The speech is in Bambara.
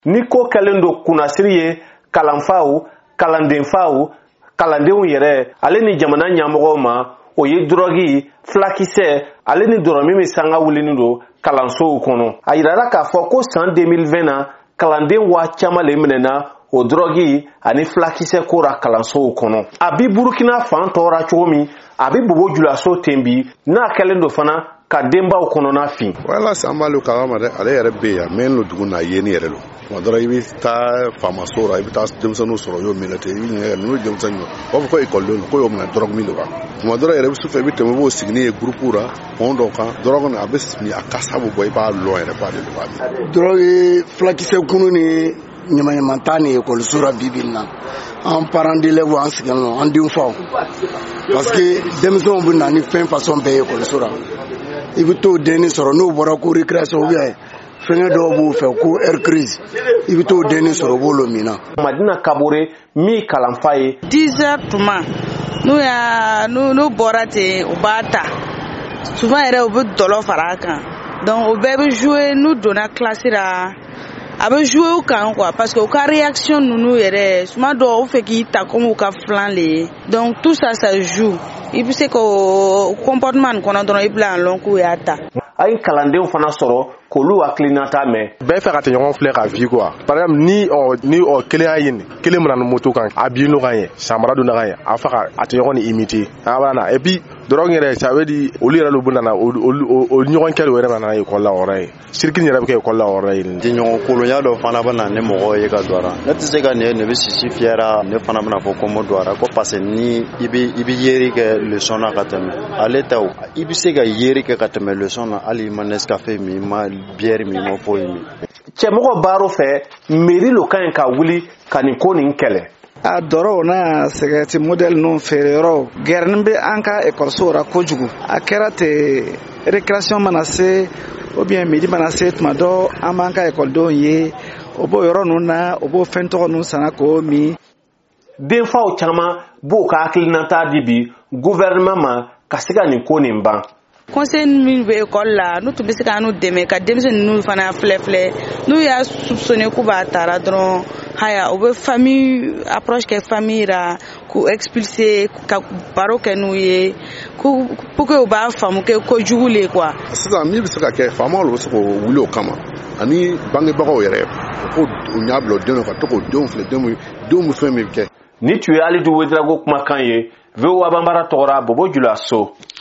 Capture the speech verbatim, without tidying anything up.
ni ko kɛlen do kunnasiri ye kalanfaw kalandenfaw kalandenw yɛrɛ ale ni jamana ɲɛmɔgɔw ma o ye drogi flakisɛ ale ni dɔrɔmi min sanga wulinin do kalansow kɔnɔ a yirala k'a fɔ ko san deux mille vingt na kalanden waa caman le minɛna o drogi ani flakisɛ kora kalansow kɔnɔ a bi Burukina fan tɔɔra cogo min a bi Bobo Julaso ten bi n'a kɛlen do fana ka denbaw kɔnɔna fin wala sanbalu kalama dɛ ale yɛrɛ bɛ yan mɛ no dugu na yeni yɛrɛ lo tuma dɔ la i bɛ taa faamaso la i bɛ taa denmisɛnninw sɔrɔ y'o minɛ ten i bɛ ɲininka n'o ye denmisɛnnin ye u b'a fɔ ko ekɔlidenw ko y'o minɛ dɔrɔgu min de kan tuma dɔ la yɛrɛ sufɛ i bɛ tɛmɛ i b'o sigi ni ye gurupu la pɔn dɔw kan dɔrɔgu a bɛ min a kasa bɛ bɔ i b'a lɔn yɛrɛ b'ale de b'a min. Dɔrɔgu fulakisɛ kunu ni ɲamanɲaman ni ekɔliso la bibi na an parents d'élèves an sigilen don an denw faw parce que denmisɛnw bɛ na ni fɛn façon bɛɛ ye ekɔliso la i bɛ t'o denni sɔrɔ n'o bɔra ko récréation ou bien fɛngɛ dɔw b'u fɛ ko air crise i bɛ t'o denni sɔrɔ b'olo min na. Madina Kabore mi kalanfa ye dix heures tuma n'u y'a n'u bɔra ten u b'a ta souvent yɛrɛ u bɛ dɔlɔ fara a kan donc o bɛɛ bɛ jouer n'u donna classe la a bɛ jouer u kan quoi parce que u ka réaction ninnu yɛrɛ suma dɔw u fɛ k'i ta comme u ka filan le ye donc tout ça ça joue i bɛ se k'o comportement nin kɔnɔ dɔrɔn i bila en long k'u y'a ta. a ye kalandenw fana sɔrɔ k'olu hakilinata mɛn. bɛɛ fɛ ka tɛ ɲɔgɔn filɛ ka vi quoi par exemple ni ɔ ni ɔ kelen y'a ye nin kelen mina ni moto kan a bin kan ye samara donna kan ye a fa ka a tɛ ɲɔgɔn ni imiter a b'a na et puis drogue yɛrɛ ça veut dire olu yɛrɛ lu nana o o ɲɔgɔn kɛli yɛrɛ nana école la hɔrɔn ye circuit yɛrɛ bɛ kɛ école la hɔrɔn ye. di ɲɔgɔn kolonya dɔ fana bɛ na ne mɔgɔ ye ka don a la ne tɛ se ka nin ne bɛ sisi fiyɛra ne fana bɛna fɔ ko mo don a la ko parce que ni i bɛ i bɛ yeri kɛ leçon na ka tɛmɛ ale ta i bɛ se ka yeri kɛ ka tɛmɛ leçon na hali i ma Nescafé min i ma bière min i ma foyi min. Cɛmɔgɔ baaro fɛ mairie lo kan ka wuli ka nin ko nin kɛlɛ. a dɔrɔw na sɛgɛti modèle ninnu feereyɔrɔw gɛrɛnin bɛ an ka ekɔlisow la kojugu a kɛra ten récréation mana se ou bien midi mana se tuma dɔ an b'an ka ekɔlidenw ye o b'o yɔrɔ ninnu na o b'o fɛn tɔgɔ ninnu sanna k'o min. denfaw caman b'o ka hakilinata di bi gouvernement ma ka se ka nin ko nin ban. conseil min bɛ école la n'u tun bɛ se ka n'u dɛmɛ ka denmisɛnnin ninnu fana filɛ filɛ n'u y'a soupçonné k'u b'a taara dɔrɔn haya u bɛ famille approche kɛ famille ra k'u expulser ka baro kɛ n'u ye pour que u b'a faamu kɛ kojugu le quoi. sisan min bɛ se ka kɛ faamaw bɛ se k'o wuli o kama ani bangebagaw yɛrɛ ko u ɲa bila o denw ka to k'o denw filɛ denw denw bɛ fɛn min kɛ. Ni tu ye Alidu Wedrago kumakan ye V O A Banbara tɔgɔra Bobo Julaso.